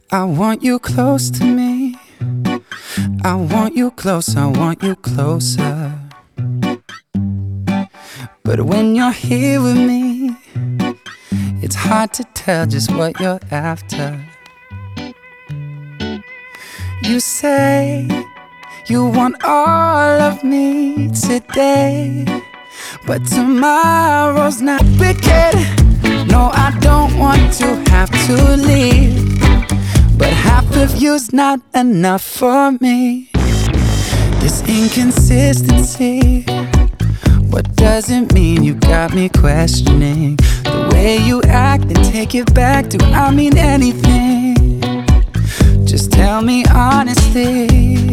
I want you close to me. I want you close, I want you closer. But when you're here with me, it's hard to tell just what you're after. You say you want all of me today, but tomorrow's not wicked. No, I don't want to have to leave, but half of you's not enough for me. This inconsistency, what does it mean? You got me questioning the way you act and take it back. Do I mean anything? Just tell me honestly.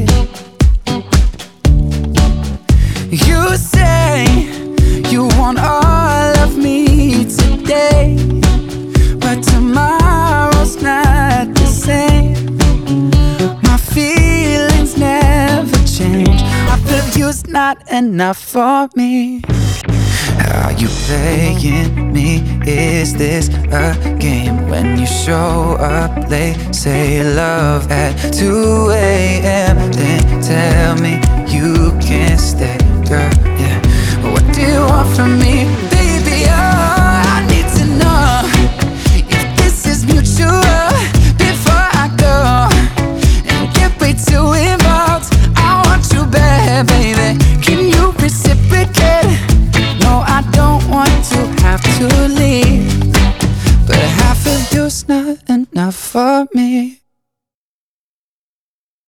You say you want all of me today, but tomorrow's not the same. My feelings never change. I feel you's not enough for me. Are you playing me? Is this a game? When you show up late, say love at 2 a.m. Then tell me you can't stay, girl.